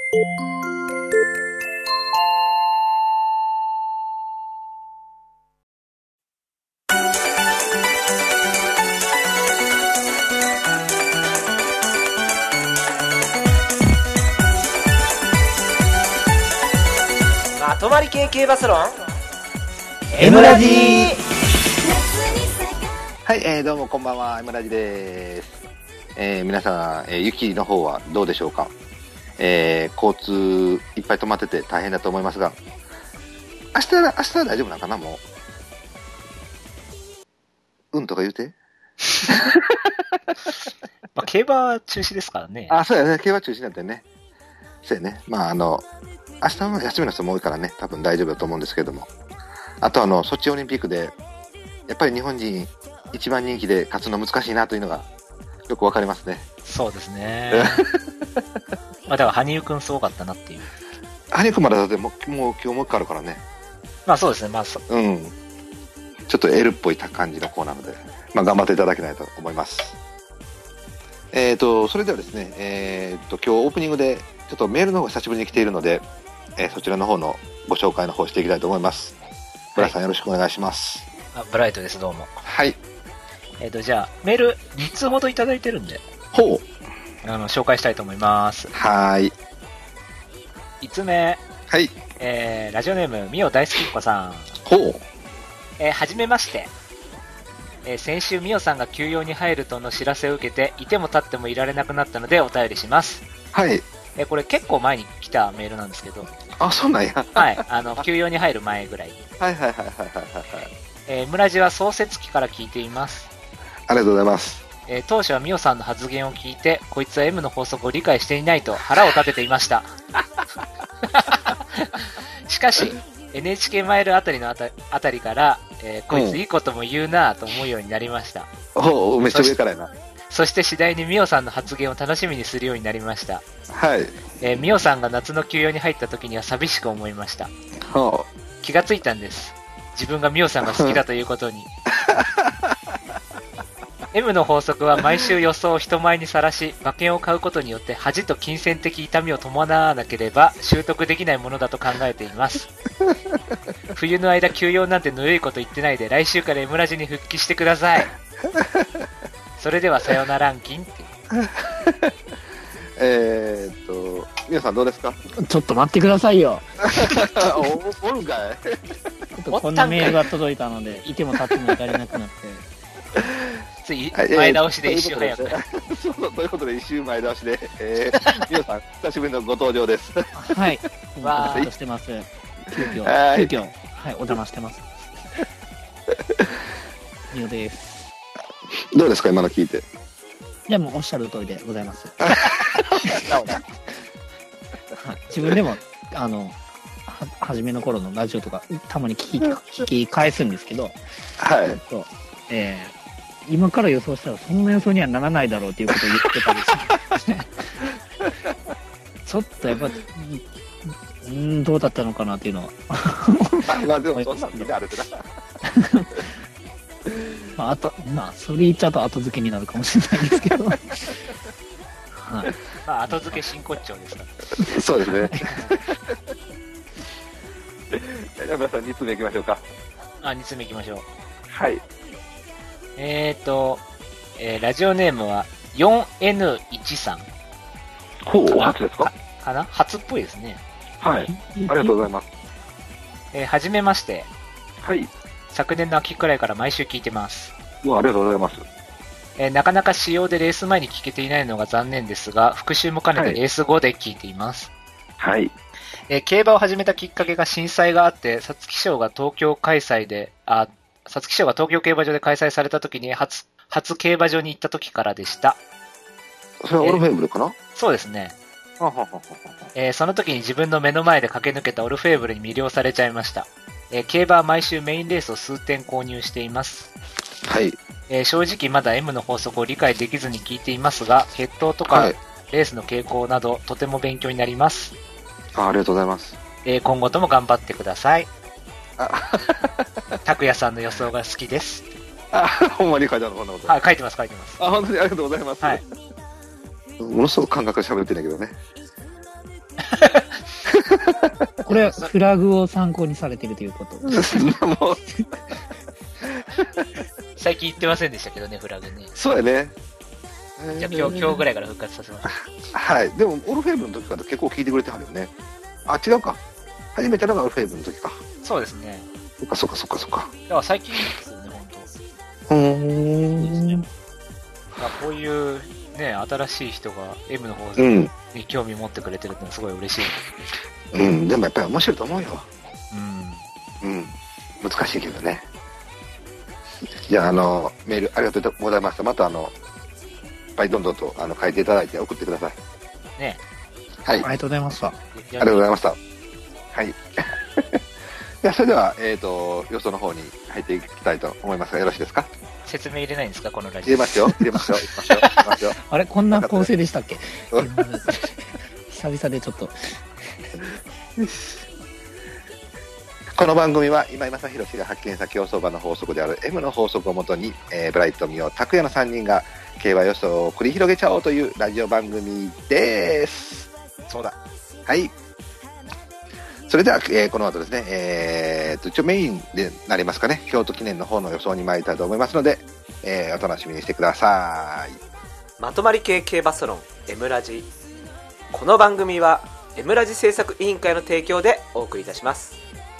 まとまり系系バスロン M ラジはい、どうもこんばんは、M ラジです。皆さん、雪の方はどうでしょうか。交通いっぱい止まってて大変だと思いますが、明日は大丈夫なのかな。もうとか言うてまあ、競馬は中止ですからね。 あ、そうやね、競馬中止になってね。そうやね。まあ明日は休みの人も多いからね、多分大丈夫だと思うんですけども。あとソチオリンピックでやっぱり日本人一番人気で勝つの難しいなというのがよくわかりますね。 そうですね。まあだから羽生くんすごかったなっていう。 羽生くんまだだってもう今日もう一回あるからね。 まあそうですね。まあちょっと L っぽい感じの子なので、まあ頑張っていただきたいと思います。それではですね、今日オープニングでちょっとメールの方が久しぶりに来ているので、そちらの方のご紹介の方していきたいと思います。ブライトさん、よろしくお願いします。 ブライトです、どうも。 はい。 じゃあメール2通ほどいただいてるんで、 ほう。 紹介したいと思います。 はい。 5つ目。 はい。 ラジオネームみお大好きっ子さん。 ほう。 はじめまして。先週みおさんが休養に入るとの知らせを受けていても立ってもいられなくなったのでお便りします。 はい。 これ結構前に来たメールなんですけど。 あ、そうなんや。 はい。休養に入る前ぐらいに。 はいはいはいはいはい。 村地は創設期から聞いています。 ありがとうございます。 当初はみおさんの発言を聞いて、こいつは M の法則を理解していないと腹を立てていました。しかし、NHK マイルあたりから、こいついいことも言うなぁと思うようになりました。 おお、めっちゃ上からやな。 そして次第にみおさんの発言を楽しみにするようになりました。 はい。 みおさんが夏の休養に入った時には寂しく思いました。気がついたんです。自分がみおさんが好きだということに。M の法則は毎週予想を人前にさらし、馬券を買うことによって恥と金銭的痛みを伴わなければ習得できないものだと考えています。冬の間休養なんてぬるいこと言ってないで来週から M ラジに復帰してください。それではさよならんきんって。 皆さんどうですか？ ちょっと待ってくださいよ。 おるんかい。 ちょっとこんなメールが届いたので、いても立ってもいられなくなって。 つい前倒しで一周早く。 ということで一周前倒しで、皆さん久しぶりのご登場です。 はい。わーっとしてます。急遽、はい、お邪魔してます。みおです。 どうですか今の聞いて。 いやもうおっしゃる通りでございます。自分でも初めの頃のラジオとかたまに聞き返すんですけど、 はい。 今から予想したらそんな予想にはならないだろうっていうことを言ってたりしてちょっとやっぱどうだったのかなっていうのはまあでもそんなみんなあるってなそれ言っちゃうと後付けになるかもしれないですけどはい、 まあ後付け真骨頂ですから。 そうですね。じゃあ皆さん2つ目いきましょうか。 2つ目いきましょう。 はい。 ラジオネームは 4N1 さん。 ほう、初ですか？ かな？初っぽいですね。 はい。ありがとうございます。 はじめまして。 はい。 昨年の秋くらいから毎週聞いてます。 ありがとうございます。 なかなか仕様でレース前に聞けていないのが残念ですが、復習も兼ねてレース後で聞いています。 はい。 競馬を始めたきっかけが震災があって、皐月賞が東京競馬場で開催された時に初競馬場に行った時からでした。 それはオルフェーブルかな？ そうですね。その時に自分の目の前で駆け抜けたオルフェーブルに魅了されちゃいました。競馬は毎週メインレースを数点購入しています。 はい。 正直まだ M の法則を理解できずに聞いていますが、血統とかレースの傾向などとても勉強になります。 ありがとうございます。 今後とも頑張ってください。拓也さんの予想が好きです。 ほんまに書いてあるのこんなこと。 はい、書いてます。 本当にありがとうございます。はい。ものすごく感覚で喋ってんだけどね。 これはフラグを参考にされてるということ。 もう最近言ってませんでしたけどね、フラグね。 そうやね。 じゃあ今日ぐらいから復活させます。 はい。でも、オルフェーブの時から結構聞いてくれてはるよね。あ、違うか。初めてのがオルフェーブの時か。 そうですね。 そっかそっかそっかそっか。 だから最近ですよね、本当。こういうね、新しい人が M の方に興味持ってくれてるってのはすごい嬉しい。 うん、でもやっぱり面白いと思うよ。 うん。 うん。難しいけどね。じゃあ、メールありがとうございました。また、いっぱいどんどんと書いていただいて送ってください。 ね。 はい。 ありがとうございました。 ありがとうございました。はい。じゃあ、それでは、予想の方に入っていきたいと思いますが、よろしいですか？ 説明入れないんですか、このラジオ。 入れますよ。入れますよ。入れますよ。入れますよ。 あれこんな構成でしたっけうん久々でちょっと。 この番組は今井正弘氏が発見した競走馬の法則である M の法則をもとに、ブライト、ミオ、拓也の3人が競馬予想を繰り広げちゃおうというラジオ番組です。 そうだ。 はい。それでは、この後ですね、一応メインでなりますかね、京都記念の方の予想に参りたいと思いますので、お楽しみにしてください。 まとまり系競馬ソロン M ラジ。この番組は M ラジ制作委員会の提供でお送りいたします。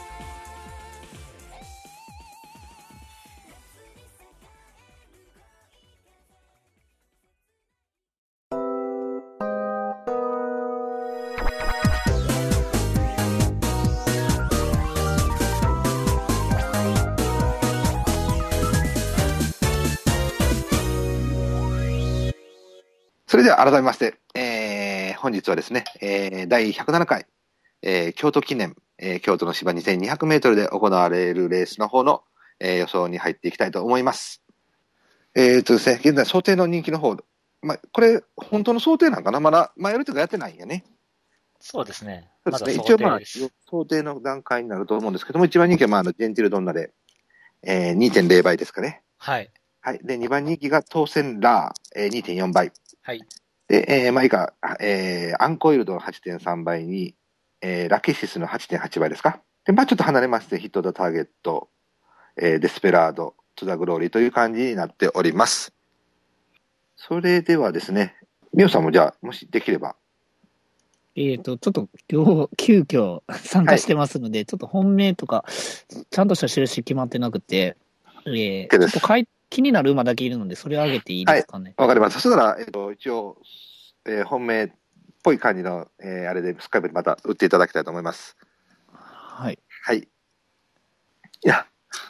それでは改めまして、本日はですね、第107回、京都記念、京都の芝2200メートルで行われるレースの方の、予想に入っていきたいと思います。ですね、現在想定の人気の方、これ、本当の想定なんかな？まだ、マイルとかやってないんやね。 そうですね。 そうですね。 まだ一応想定です。 想定の段階になると思うんですけども、一番人気はジェンティルドンナで、2.0 倍ですかね。 はい。 はい。で、2番人気が当選ラー、2.4 倍。 はい。 で、以下、アンコイルドの 8.3 倍に、ラケシスの 8.8 倍ですか。で、ちょっと離れまして、ヒットとターゲット、デスペラード、トゥザグローリーという感じになっております。それではですね、ミオさんもじゃあ、もしできれば。 ちょっと急遽参加してますので、ちょっと本命とか、ちゃんとした印決まってなくて、ちょっと気になる馬だけいるので、それを上げていいですかね。 わかります。そしたら、一応、本命っぽい感じの、あれで、スカイプにまた打っていただきたいと思います。 はい。 はい。いや、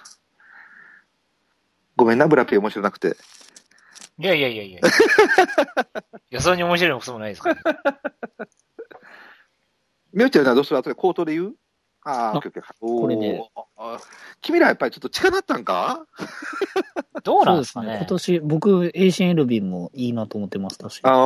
ごめんな、ブラピ面白なくて。 いや。予想に面白いこともないですから、ね。 みおちゃんはどうする？後で口頭で言う？ これで。 君らやっぱりちょっと近なったんか？ どうなんですかね。 今年、僕、エイシンエルビンもいいなと思ってます、確かに。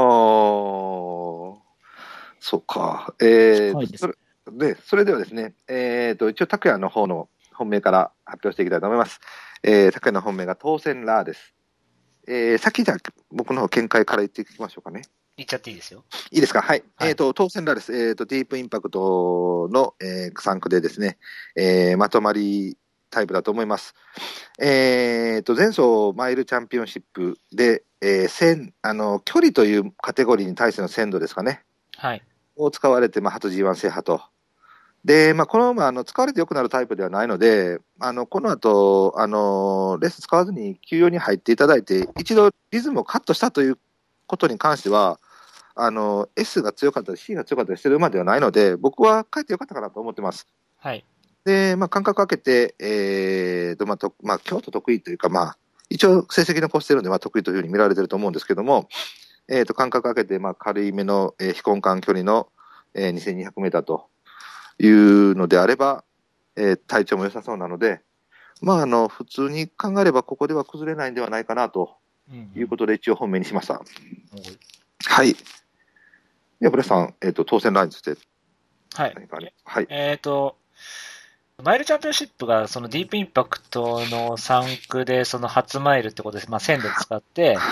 そうか。 はいです。 それではですね、一応、拓也の方の本命から発表していきたいと思います。拓也の本命が当選ラーです。先じゃあ、僕の方見解から言っていきましょうかね。 言っちゃっていいですよ。 いいですか？はい。 はい、 当選ラーです。ディープインパクトの、3区でですね、まとまりタイプだと思います。前走マイルチャンピオンシップで、距離というカテゴリーに対しての鮮度ですかね。 はい。 を使われて、初 G1 制覇と。で、この馬、使われて良くなるタイプではないので、この後、レース使わずに休養に入っていただいて、一度リズムをカットしたということに関しては、S が強かったり C が強かったりしてる馬ではないので、僕は帰ってよかったかなと思ってます。 はい。 で、間隔空けて、京都得意というか、一応成績残してるんで、得意というふうに見られてると思うんですけども、間隔空けて、軽いめの、非根幹距離の、2200メーターというのであれば、体調も良さそうなので、普通に考えればここでは崩れないんではないかなということで一応本命にしました。はい。では、ブレさん、当選ラインとして、何かね。はい。 マイルチャンピオンシップがそのディープインパクトの3区でその初マイルってことで、1000で使って、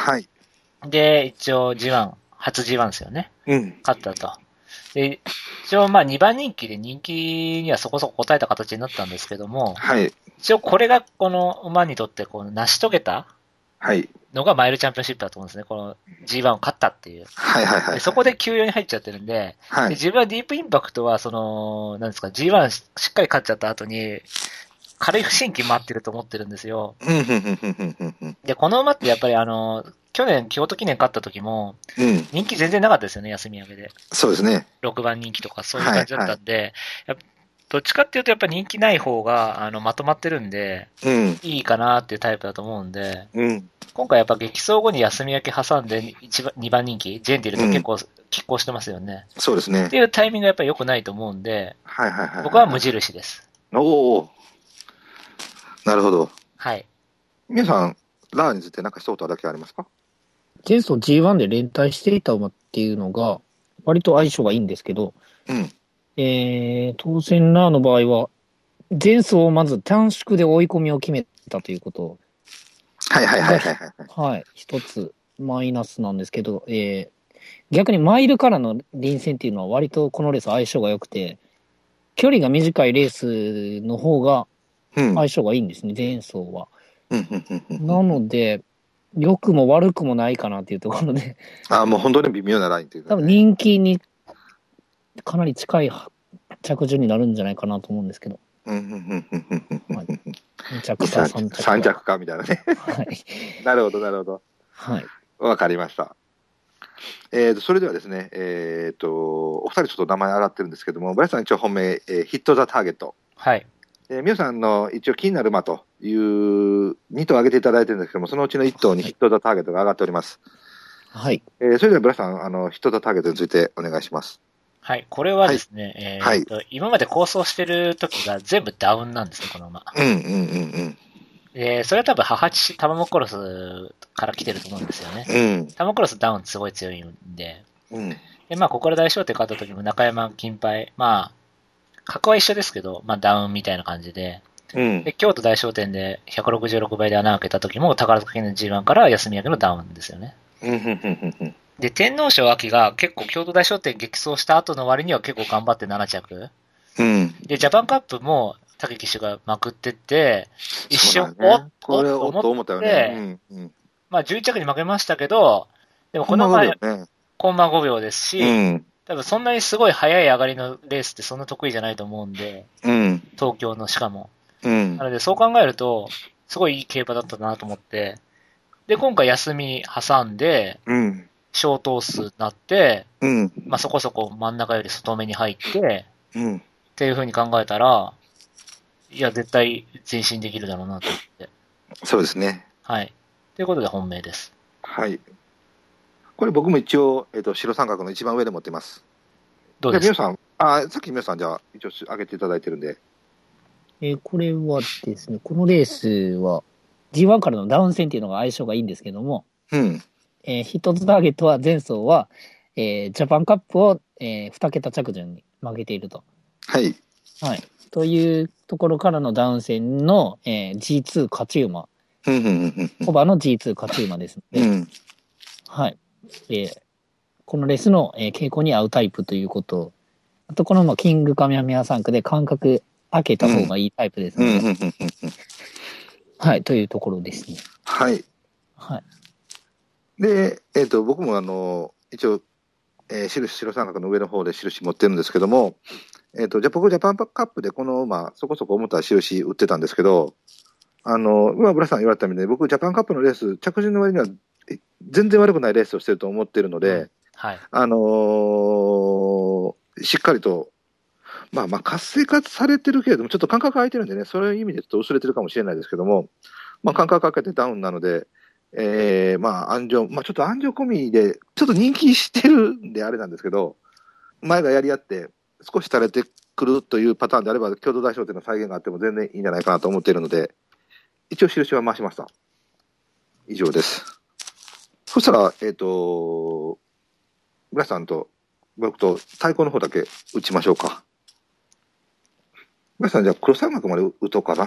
はい。 で、一応 G1、初 G1 ですよね。 うん。 勝ったと。 で、一応まあ2番人気で人気にはそこそこ応えた形になったんですけども、 はい。 一応これがこの馬にとってこの成し遂げたはい。 のがマイルチャンピオンシップだと思うんですね。この G1 を勝ったっていう。 はいはいはい。 でそこで休養に入っちゃってるんで、 はい。 で自分はディープインパクトはその、なんですか、G1 しっかり勝っちゃった後に、軽い不審期待ってると思ってるんですよ。 うん、うん、うん、うん、うん、うん。 で、この馬ってやっぱり去年京都記念勝った時も、 うん。 人気全然なかったですよね、休み明けで。 そうですね。 6番人気とかそういう感じだったんで、やっぱどっちかっていうとやっぱ人気ない方が、まとまってるんで、 うん。 いいかなっていうタイプだと思うんで、 うん。 今回やっぱ激走後に休み明け挟んで2番人気、ジェンディルと結構拮抗してますよね。 そうですねって。いうタイミングがやっぱり良くないと思うんで、 はいはいはい。 僕は無印です。 おお。なるほど。 はい。 皆さん、ラーについて何か一言だけありますか？ 前走 G1 で連帯していた馬っていうのが、割と相性がいいんですけど、 うん。 当選ラーの場合は、前走をまず短縮で追い込みを決めたということはいはいはいはいはい。 はい、一つマイナスなんですけど、逆にマイルからの臨戦っていうのは割とこのレース相性が良くて、距離が短いレースの方がうん。 相性がいいんですね、前走は。 うんうんうんうん。 なので、良くも悪くもないかなっていうところで、 あ、もう本当に微妙なラインというか、 多分人気にかなり近い着順になるんじゃないかなと思うんですけど、 うんうんうんうんうんうん。 はい、2着か3着か。 3着かみたいなね。 はい。 なるほどなるほど。 はい。 わかりました。それではですね、お二人ちょっと名前上がってるんですけども、ブラスさん一応本命、ヒットザターゲット。 はい。 皆さんの一応気になる馬という2頭挙げていただいてるんですけども、そのうちの1頭にヒットザターゲットが上がっております。 はい。 それではブラスさん、ヒットザターゲットについてお願いします。 はい。これはですね、 はい今まで構想してる時が全部ダウンなんですね、この馬。 うんうんうんそれは多分母父タマモクロスから来てると思うんですよね。 うん。 タマモクロスダウンすごい強いんで。 うん。 で、まあ、ここから大賞手勝った時も中山金杯、まあ、格は一緒ですけど、まあ、ダウンみたいな感じで。 うん。 で、京都大賞典で166倍で穴を開けた時も宝塚記念 G1 から休み明けのダウンですよね。 うん。 で、天皇賞秋が結構京都大賞典激走した後の割には結構頑張って7着。 うん。 で、ジャパンカップも武騎手がまくってって、一瞬、 これおっと思ったよね。 まあ11着に負けましたけど、でもこの前、コンマ5秒ですし、多分そんなにすごい速い上がりのレースってそんな得意じゃないと思うんで、東京のしかも。なのでそう考えると、すごいいい競馬だったなと思って、で、今回休み挟んで、小頭数になって、まあそこそこ真ん中より外目に入って、っていう風に考えたら、いや、絶対前進できるだろうなと思って。 そうですね。 はい。ということで本命です。 はい。これ僕も一応、白三角の一番上で持ってます。 どうですか？ 皆さん、さっき皆さんじゃあ一応上げていただいてるんで。 これはですね、このレースは G1 からのダウン戦っていうのが相性がいいんですけども、ヒットズターゲットは前走は、ジャパンカップを、2桁着順に負けていると。 はい。 はい。というところからのダウン戦の、G2 勝ち馬。コバの G2 勝ち馬ですので、はい。このレースの、傾向に合うタイプということ。あと、このキングカメハメハ3区で間隔開けた方がいいタイプですので、はい、というところですね。 はい。 はい。 で、僕も一応、白三角の上の方で印持ってるんですけども、僕ジャパンカップでこの馬、そこそこ重たい印売ってたんですけど、今、ブラさん言われたみたいに、僕ジャパンカップのレース、着順の割には全然悪くないレースをしてると思ってるので、 はい。 しっかりと、まあ活性化されてるけれども、ちょっと間隔空いてるんでね、そういう意味でちょっと薄れてるかもしれないですけども、まあ間隔空けてダウンなので、まあちょっと安城込みで、ちょっと人気してるんであれなんですけど、前がやり合って、少し垂れてくるというパターンであれば、京都大賞典の再現があっても全然いいんじゃないかなと思っているので、一応印は回しました。以上です。そしたら、村さんと僕と太鼓の方だけ打ちましょうか。村さん、じゃあ黒三角まで打とうかな。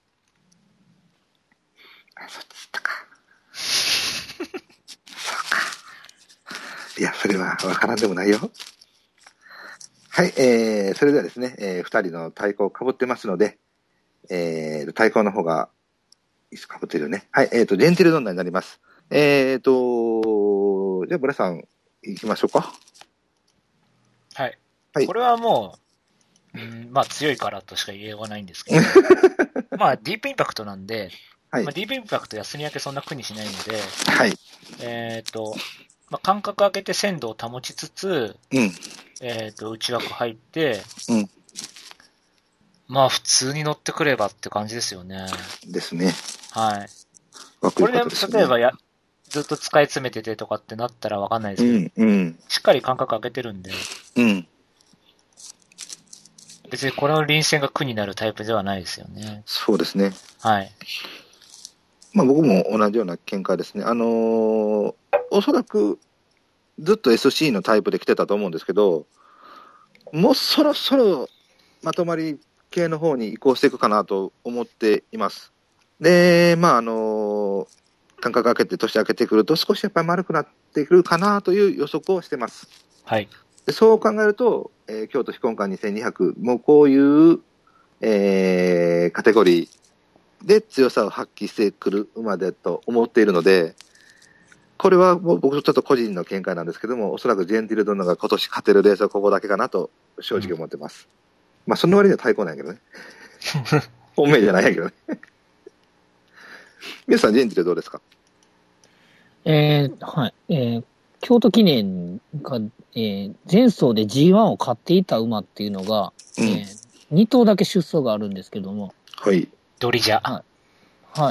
そっち行ったか。そうか。いや、それは分からんでもないよ。 はい、それではですね、二人の太鼓をかぶってますので、太鼓の方が、かぶってるよね。はい、ジェンティルドンナになります。じゃあ、ブラさん、行きましょうか。 はい。 はい。 これはもう、まあ強いからとしか言いようがないんですけど、まあディープインパクトなんで、 はい。 まあ、ディープインパクト休み明けそんな苦にしないので、 はい。 まあ、間隔空けて鮮度を保ちつつ、 うん。 内枠入って、 うん。 まあ普通に乗ってくればって感じですよね。 ですね。 はい。 枠これで、 良かったですね。 例えばずっと使い詰めててとかってなったらわかんないですけど、 うん。うん。 しっかり間隔空けてるんで、 うん。 別にこの臨戦が苦になるタイプではないですよね。 そうですね。 はい。 まあ僕も同じような見解ですね。おそらくずっと SC のタイプで来てたと思うんですけど、もうそろそろまとまり系の方に移行していくかなと思っています。で、まあ間隔空けて年明けてくると少しやっぱり丸くなってくるかなという予測をしてます。 はい。 でそう考えると、京都非根幹2200、もうこういう、カテゴリーで強さを発揮してくる馬だと思っているので、これはもう僕ちょっと個人の見解なんですけども、おそらくジェンティルドンナが今年勝てるレースはここだけかなと正直思ってます。まあその割には対抗なんやけどね。本命じゃないんやけどね。皆さん、ジェンティルどうですか？ はい。京都記念が、前走で G1 を買っていた馬っていうのが、 うん 2頭だけ出走があるんですけども、 はい。 ドリジャ。 はい。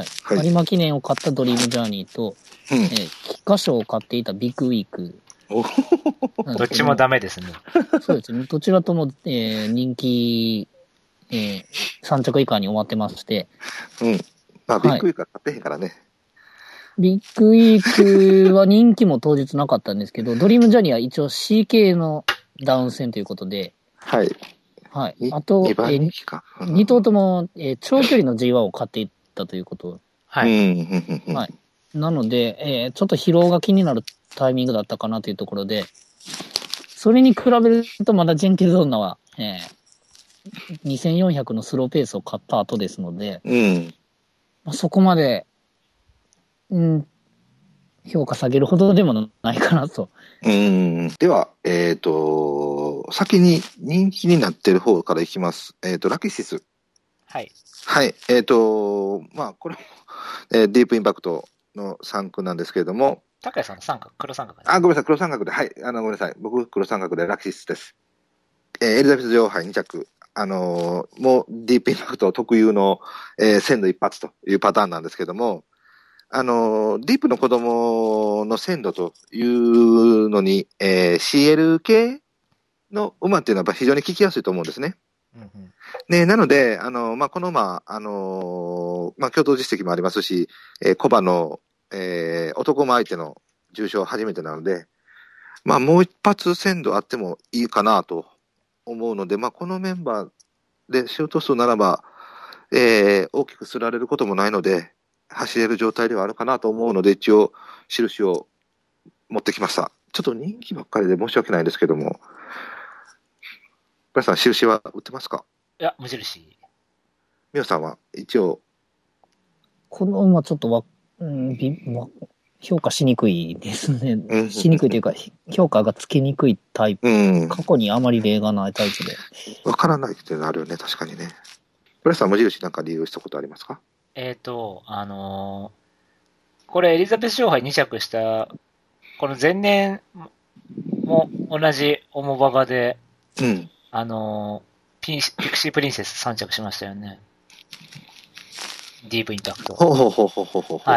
はい。 有馬記念を買ったドリームジャーニーと、 うん。 菊花賞を買っていたビッグウィークおなんですけど。 どっちもダメですね。 そうですね。どちらとも、人気、3着以下に終わってまして、 うん。まあ、ビッグウィークは勝ってへんからね。 ビッグウィークは人気も当日なかったんですけど、ドリームジャーニーは一応 CK のダウン戦ということで、 はい。 はい。あと、 2番人気か。 2頭とも、長距離の G1 を買っていったということ。 はうい。 ん。 はい。なので、ちょっと疲労が気になるタイミングだったかなというところで、それに比べるとまだジェンティルドンナは、2400のスローペースを買った後ですので、 うん。 まあ、そこまで、評価下げるほどでもないかなと。 では、先に人気になっている方からいきます。ラキシス。 はい。 はい。まあ、これも、ディープインパクトの3区なんですけれども。 高谷さんの三角、黒三角、ね。 あ、ごめんなさい、黒三角で。はい。ごめんなさい。僕、黒三角でラキシスです。エリザベス女王杯2着。もう、ディープインパクト特有の、鮮度一発というパターンなんですけども、ディープの子供の鮮度というのに、CL 系の馬っていうのはやっぱ非常に効きやすいと思うんですね。ね、なので、まあ、この馬、まあ、共同実績もありますし、コバの、男馬相手の重賞初めてなので、まあ、もう一発鮮度あってもいいかなと思うので、まあ、このメンバーでシュート数ならば、大きくすられることもないので、走れる状態ではあるかなと思うので、一応、印を持ってきました。ちょっと人気ばっかりで申し訳ないんですけども、皆さん、印は売ってますか？ いや、無印。 みおさんは一応。 この馬ちょっと評価しにくいですね。しにくいというか、評価がつけにくいタイプ。過去にあまり例がないタイプで。 わからないっていうのあるよね、確かにね。皆さん、無印なんか利用したことありますか？ これエリザベス女王杯2着した、この前年も同じ重馬場で、 うん。 ピクシープリンセス3着しましたよね。ディープインパクト。はい。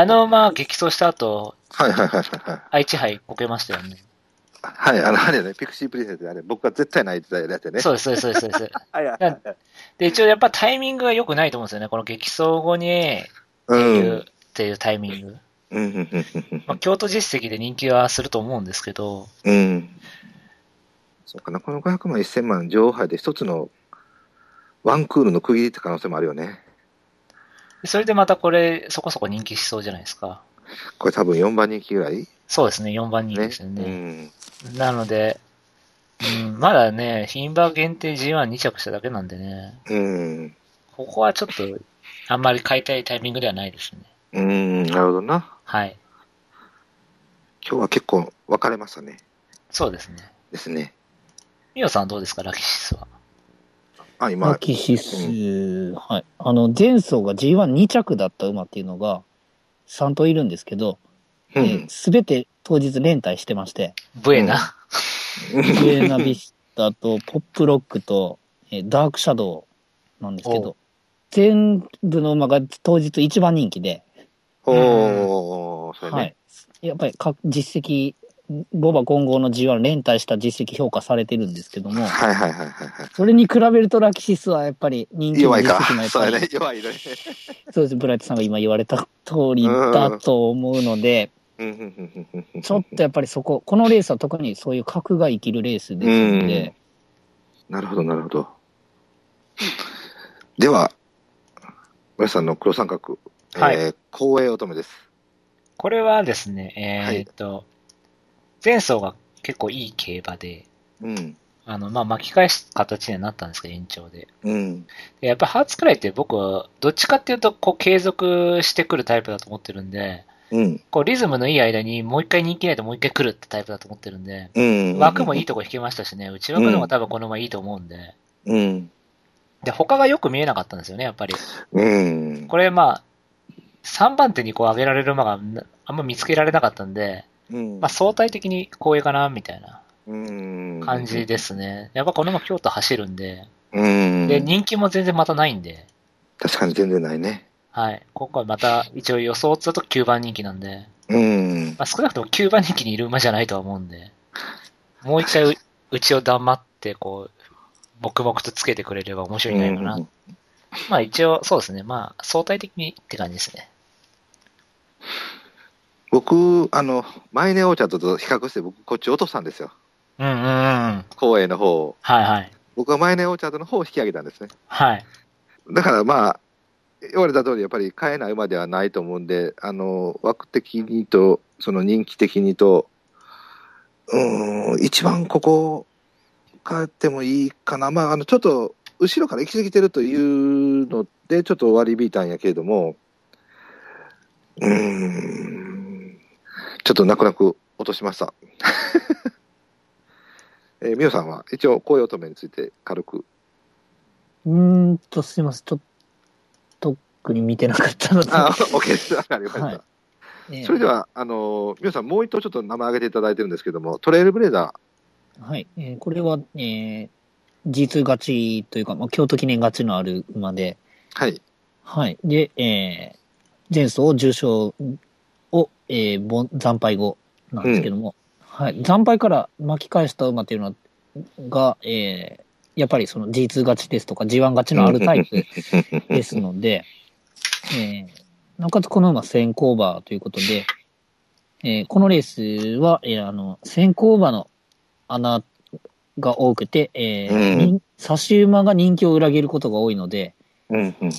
まあ、激走した後、愛知杯こけましたよね。 はい、あれね、ピクシープリンセスであれ、僕が絶対泣いてたやつね。 そうです。で、一応やっぱタイミングが良くないと思うんですよね。この激走後に、デビューっていうタイミング。まあ、京都実績で人気はすると思うんですけど。 そうかな、この500万1000万女王杯で一つのワンクールの区切りって可能性もあるよね。 それでまたこれ、そこそこ人気しそうじゃないですか。 これ多分4番人気ぐらい？ そうですね、4番人気ですよね。なので、 まだね、牝馬限定 G12 着しただけなんでね。ここはちょっと、あんまり買いたいタイミングではないですね。 なるほどな。 はい。 今日は結構分かれましたね。 そうですね。 ですね。 ミオさんはどうですか、ラキシスは。 ラキシス、はい。前走が G12 着だった馬っていうのが3頭いるんですけど、すべて当日連帯してまして。 ブエナ。 ブエナビスタとポップロックと、ダークシャドウなんですけど、全部の馬が当日一番人気で。 それね。 はい。やっぱり実績、ボ馬混合の G1 連帯した実績評価されてるんですけども。それに比べるとラキシスはやっぱり人気の実績もやっぱり。 そうね、弱いね。 そうです。ブライトさんが今言われた通りだと思うので、ちょっとやっぱりこのレースは特にそういう格が生きるレースですので。 なるほど、なるほど。では、村さんの黒三角、光栄乙女です。 これはですね、前走が結構いい競馬で、巻き返す形にはなったんですけど、延長で。でやっぱハーツクライって僕は、どっちかっていうと、継続してくるタイプだと思ってるんで、リズムのいい間にもう一回人気ないともう一回来るってタイプだと思ってるんで、枠もいいとこ引けましたしね、内枠の方が多分この馬いいと思うんで、で、他がよく見えなかったんですよね、やっぱり。これ3番手に上げられる馬があんま見つけられなかったんで、相対的に光栄かな、みたいな感じですね。やっぱこの馬京都走るんで、で、人気も全然またないんで。 確かに全然ないね。 はい。今回また一応予想だと9番人気なんで、少なくとも9番人気にいる馬じゃないとは思うんで、もう一回内を黙って黙々とつけてくれれば面白いんじゃないかな。一応そうですね。相対的にって感じですね。 僕、マイネオーチャードと比較して僕こっち落としたんですよ。光栄の方を。僕はマイネオーチャードの方を引き上げたんですね。だから言われた通りやっぱり買えない馬ではないと思うんで、枠的にと、その人気的にと、一番ここ買ってもいいかな。ちょっと後ろから行き過ぎてるというので、ちょっと割り引いたんやけれども、ちょっと泣く泣く落としました。みおさんは一応光栄乙女について軽く。 すいません。ちょっと特に見てなかったので。 OK です。わかりました。それでは、みおさんもう一頭ちょっと名前挙げていただいてるんですけども、トレイルブレーザー。はい。これは、G2 勝ちというか、京都記念勝ちのある馬で。はい。で、前走重賞を、惨敗後なんですけども、惨敗から巻き返した馬っていうのが、やっぱりその G2 勝ちですとか G1 勝ちのあるタイプですので、なおかつこの馬先行馬ということで、このレースは、先行馬の穴が多くて、差し馬が人気を裏切ることが多いので、こ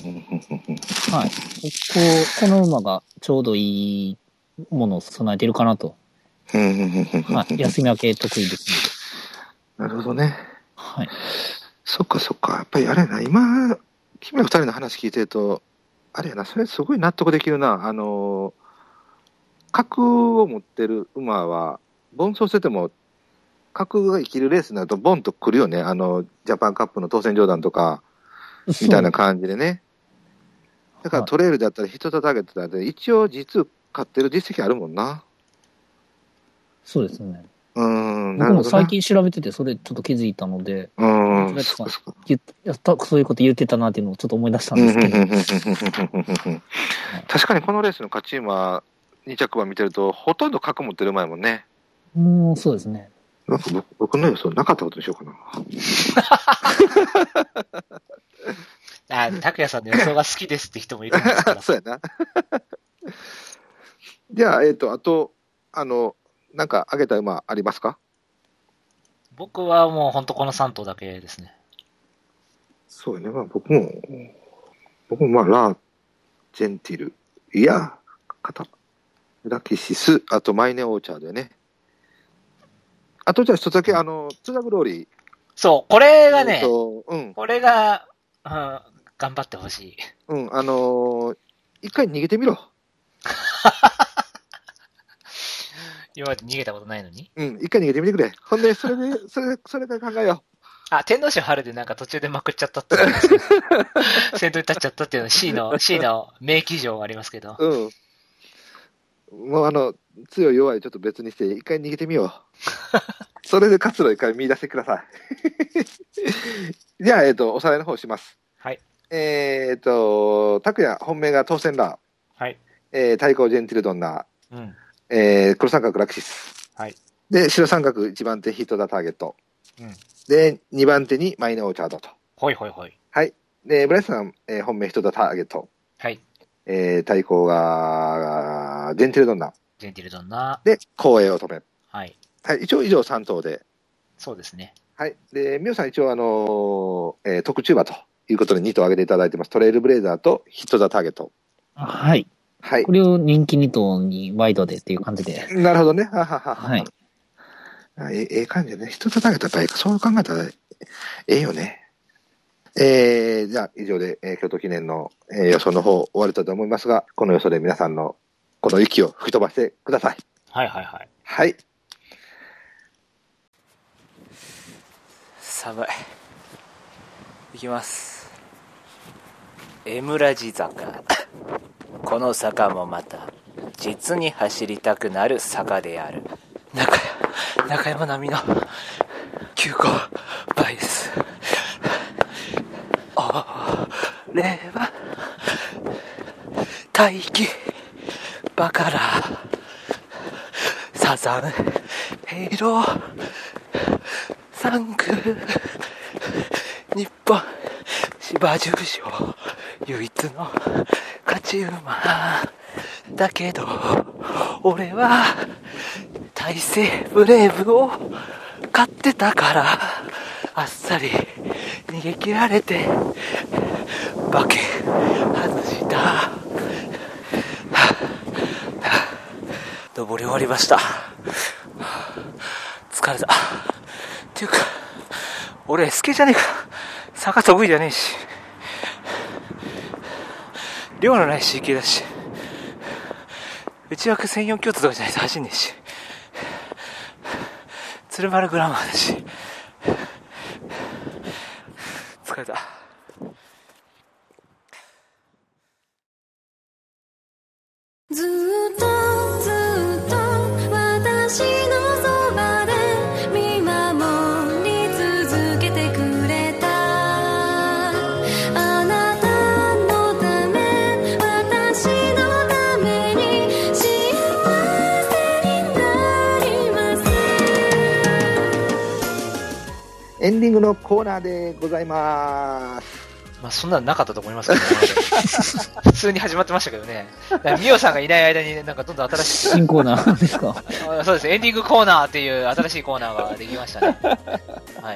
の馬がちょうどいいものを備えているかなと。休み明け得意ですので。なるほどね。そっか。やっぱりあれやな、今、君ら二人の話聞いてると、あれやな、それすごい納得できるな。格を持ってる馬は、奔走してても、格が生きるレースになると、ボンと来るよね。ジャパンカップの当選上段とか、みたいな感じでね。だからトレイルだったり、ヒットターゲットだったり、一応実勝ってる実績あるもんな。 そうですね。僕も最近調べてて、それちょっと気づいたので、そういうこと言ってたなっていうのをちょっと思い出したんですけど。 確かにこのレースの勝ち馬、2着馬見てると、ほとんど角持ってる馬やもんね。 そうですね。 僕の予想なかったことにしようかな。拓也さんの予想が好きですって人もいるんですから。 そうやな。じゃあ、あと、なんか挙げた馬ありますか？ 僕はもう本当この3頭だけですね。 そうね。僕もラー、ジェンティル、ラキシス、あとマイネオーチャードでね。 あとじゃあ一つだけ、ツダグローリー。 そう、これがね、 うん。 これが、うん、頑張ってほしい。 うん、一回逃げてみろ。 今まで逃げたことないのに。 うん、一回逃げてみてくれ。ほんで、それで考えよあ、天皇賞春でなんか途中でまくっちゃったっていう話先頭に立っちゃったっていうの C の名記上がありますけど。 う。うん。もう強い弱いちょっと別にして、一回逃げてみよう。それで活路一回見出してください。じゃあ、おさらいの方します。 はい。 拓也、本命が当選ラはい。 対抗ジェンティルドンナうん。 黒三角ラクシス。 はい。 で、白三角1番手ヒットダターゲット。 うん。 で、2番手にマイナーオーチャードと。 ほいほいほい。 はい。で、ブライスさん、本命ヒットダターゲット。 はい。 対抗が、ジェンティルドンナ。 ジェンティルドンナ。 で、光栄乙女。 はい。 はい。一応以上3頭で。 そうですね。 はい。で、ミオさん一応特注馬ということで2頭挙げていただいてます。トレイルブレイザーとヒットザターゲット。 はい。 はい。 これを人気2頭にワイドでっていう感じで。 なるほどね。ははは。 はい。 ええ感じでね。ヒットザターゲットやっぱりそう考えたらええよね。じゃあ以上で、京都記念の、予想の方終わりたいと思いますが、この予想で皆さんのこの息を吹き飛ばしてください。 はいはいはい。 はい。 寒い。いきます。エムラジ坂。この坂もまた実に走りたくなる坂である。中山並みの急勾配です。俺は大気バカラサザンヘイローサンク日本芝十賞唯一の勝ち馬だけど俺は大西ブレイブを買ってたからあっさり逃げ切られて馬券外した登り終わりました。疲れたっていうか俺スケじゃねえか坂得意じゃねえし量のない CK だし内枠1004京都とかじゃないと走んねえし鶴丸グラマーだし疲れた。 ずっとずっと私のそばで見守り続けてくれたあなたのため私のために幸せになります。 エンディングのコーナーでございます。 まあそんなのなかったと思いますけどね。普通に始まってましたけどね。ミオさんがいない間になんかどんどん新しい。 新コーナーですか。 そうです。エンディングコーナーっていう新しいコーナーができましたね。はい。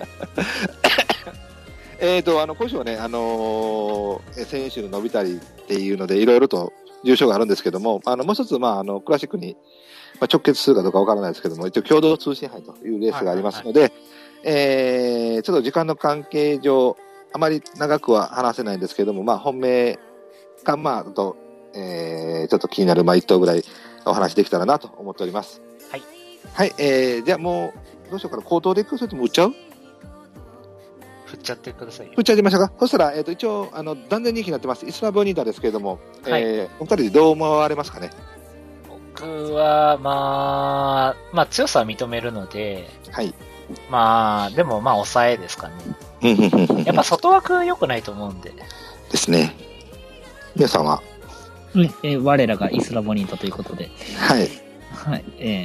今週はね、選手の伸びたりっていうので、いろいろと重賞があるんですけども、もう一つ、クラシックに、直結するかどうかわからないですけども、一応共同通信杯というレースがありますので、ちょっと時間の関係上、あまり長くは話せないんですけども、本命か、ちょっと気になる、1頭ぐらいお話できたらなと思っております。 はい。 はい、じゃあもう、どうしようかな、口頭でいく？それとも売っちゃう？ 振っちゃってくださいよ。 振っちゃいましたか？そしたら、一応、断然人気になってます、イスラボニータですけれども、 はい、 お二人でどう思われますかね？ 僕は、強さは認めるので、 はい。 でも抑えですかね。やっぱ外枠良くないと思うんで。 ですね。皆さんは？ 我らがイスラボニータということで。 はい。 はい。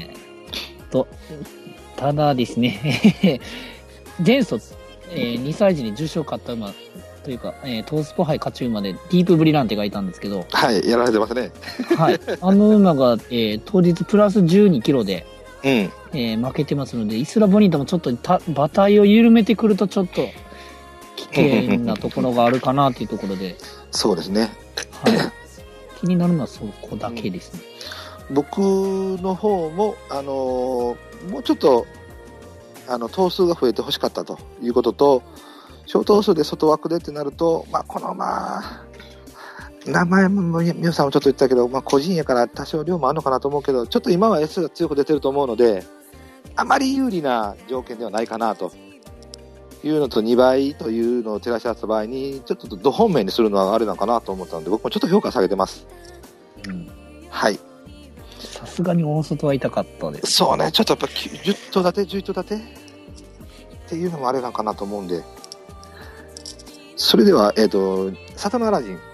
ただですね、前走、2歳児に重賞を勝った馬というか、トースポ杯勝ち馬でディープブリランテがいたんですけど、 はい、やられてますね。 はい。あの馬が、当日プラス12キロで、負けてますので、イスラボニータもちょっと馬体を緩めてくるとちょっと危険なところがあるかなというところで。 そうですね。 はい。気になるのはそこだけですね。 僕の方も、もうちょっと頭数が増えて欲しかったということと、小頭数で外枠でってなると、この名前も皆さんもちょっと言ったけど、個人やから多少量もあるのかなと思うけど、ちょっと今は S が強く出てると思うので、あまり有利な条件ではないかなというのと、2倍というのを照らし合わせた場合に、ちょっとど本命にするのはあれなのかなと思ったので、僕もちょっと評価下げてます。はい。 さすがに大外は痛かったです。 そうね、ちょっとやっぱ10頭立て、11頭立てっていうのもあれなのかなと思うんで、それでは、サタナアラジン。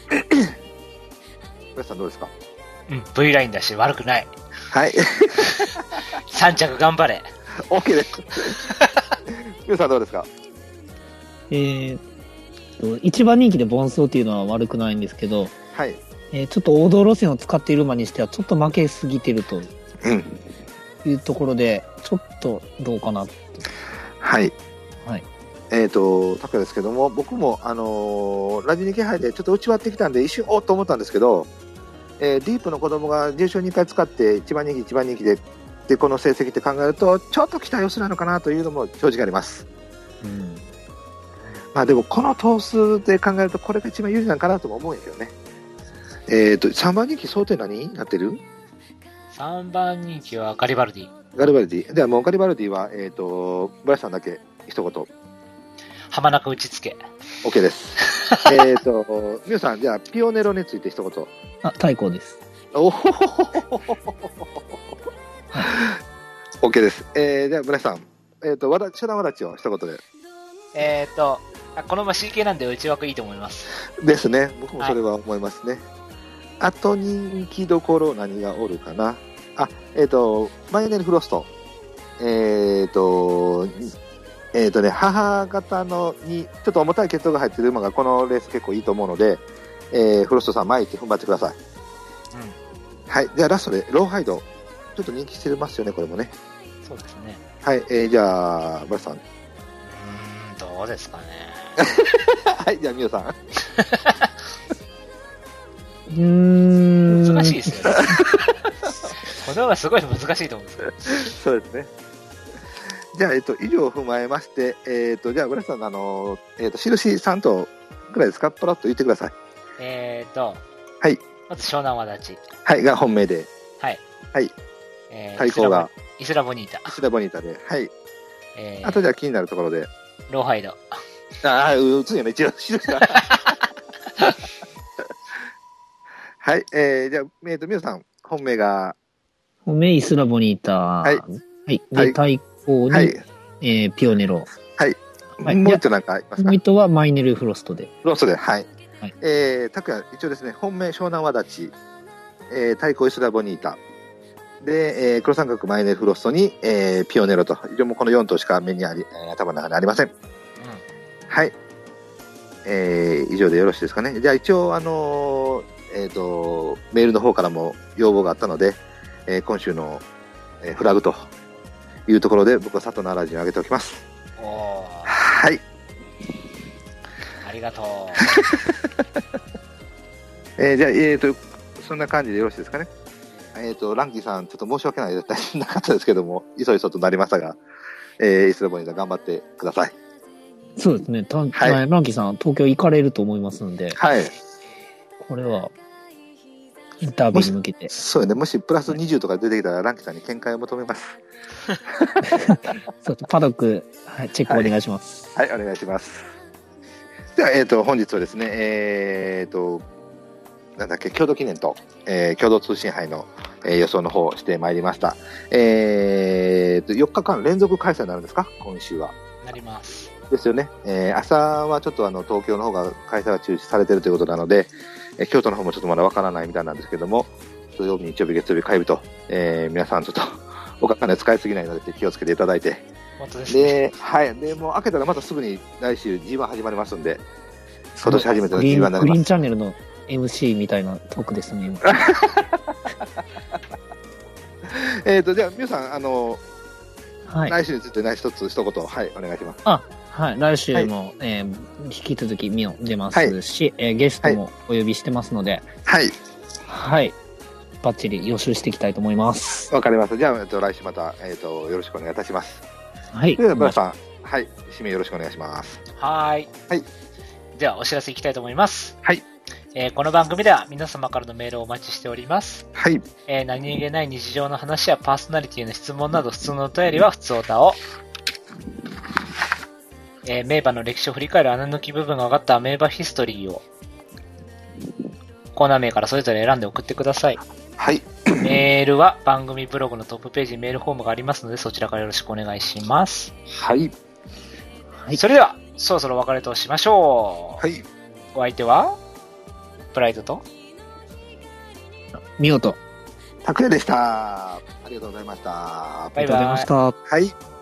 皆さんどうですか？ V ラインだし悪くない。 はい。 3着頑張れ。 OK です。皆さんどうですか？ 一番人気でボンソーっていうのは悪くないんですけど、 はい。 ちょっと王道路線を使っている馬にしてはちょっと負けすぎてるというところで、ちょっとどうかなと。 はい。 はい。 拓也ですけども、僕も、ラジニ気配でちょっと内割ってきたんで、一瞬おっと思ったんですけど、ディープの子供が重賞2回使って一番人気でこの成績って考えると、ちょっと期待をするのかなというのも正直あります。でもこの頭数で考えると、これが一番有利なのかなとも思うんですよね。3番人気想定何になってる？ 3番人気はガリバルディ。 ガリバルディ。ではもうガリバルディは、ブラシさんだけ一言。 浜中打ちつけ。 OK です。ミュウさん、じゃあ、ピオネロについて一言。 太閤です。 おほほほほほほ。OK です。じゃあ、ブラシさん。初段わだちを一言で。 この馬 CK なんで内枠いいと思います。 ですね。僕もそれは思いますね。あと人気どころ何がおるかな。マイネルフロスト。母方のに、ちょっと重たい血統が入ってる馬がこのレース結構いいと思うので、フロストさん前行って踏ん張ってください。はい。じゃあラストで、ローハイド。ちょっと人気してますよね、これもね。 そうですね。 はい。じゃあ、バルさん。 どうですかね。 はい。じゃあ、ミオさん。 難しいですよね。この馬すごい難しいと思うんですよ。 そうですね。じゃあ、以上を踏まえまして、じゃあ、ブラスさん、印3頭くらいですか？パラッと言ってください。 はい。まず湘南わだち。 はい、が本命で。 はい。 はい。対抗がイスラボニータ。 イスラボニータで。はい。あとじゃあ気になるところで。 ローハイド。 打つよね、一応。はい。じゃあ、ミオさん、本命が。 本命イスラボニータ。はい。はい。で、対抗に、ピオネロ。 はい。もう一頭なんかありますか？ もう一頭はマイネルフロストで。 フロストで、はい。拓也、一応ですね、本命湘南わだち、対抗イスラボニータ。で、黒三角マイネルフロストに、ピオネロと、以上もこの4頭しか頭の中にありません。はい。以上でよろしいですかね。じゃあ一応、メールの方からも要望があったので、今週の、フラグというところで、僕は佐藤のアラジンを上げておきます。はい。 ありがとう。じゃあ、そんな感じでよろしいですかね。ランキーさん、ちょっと申し訳ないですなかったですけども、いそいそとなりましたが、イスラボニータ頑張ってください。 そうですね。はい、ランキーさん、東京行かれると思いますので、 はい。 これは、インタビューに向けて。 そうよね。もしプラス20とか出てきたら、ランキーさんに見解を求めます。 そうパドック、はい、チェックお願いします。 はい、お願いします。では、本日はですね、なんだっけ、共同記念と、共同通信杯の、予想の方をしてまいりました。4日間連続開催になるんですか？今週は。 なります。 ですよね。朝はちょっと東京の方が開催が中止されているということなので、京都の方もちょっとまだわからないみたいなんですけども、土曜日、日曜日、月曜日、火曜日と、皆さんちょっとお金使いすぎないので気をつけていただいて。 本当ですね。 で、はい。で、もう開けたらまたすぐに来週 G1 始まりますんで、今年初めての G1 になります。 グリーンチャンネルの MC みたいなトークですね、今。 じゃあ、みゆさん、 はい、 来週について一言、はい、お願いします。 はい、来週も、引き続きミオ出ますし、ゲストもお呼びしてますので、 はい。 はい。バッチリ予習していきたいと思います。 わかります。じゃあ、来週また、よろしくお願いいたします。 はい。 では、ブラさん、はい、締めよろしくお願いします。 はい。 はい。 では、お知らせいきたいと思います。 はい。 この番組では皆様からのメールをお待ちしております。 はい。 何気ない日常の話やパーソナリティの質問など普通のお便りは普通おたを。名馬の歴史を振り返る穴抜き部分が分かった名馬ヒストリーをコーナー名からそれぞれ選んで送ってください。 はい。 メールは番組ブログのトップページにメールフォームがありますのでそちらからよろしくお願いします。 はい。 はい、それではそろそろお別れとしましょう。 はい。 お相手はプライドと見事。 拓也でした。ありがとうございました。 バイバイ。 ありがとうございました。 はい。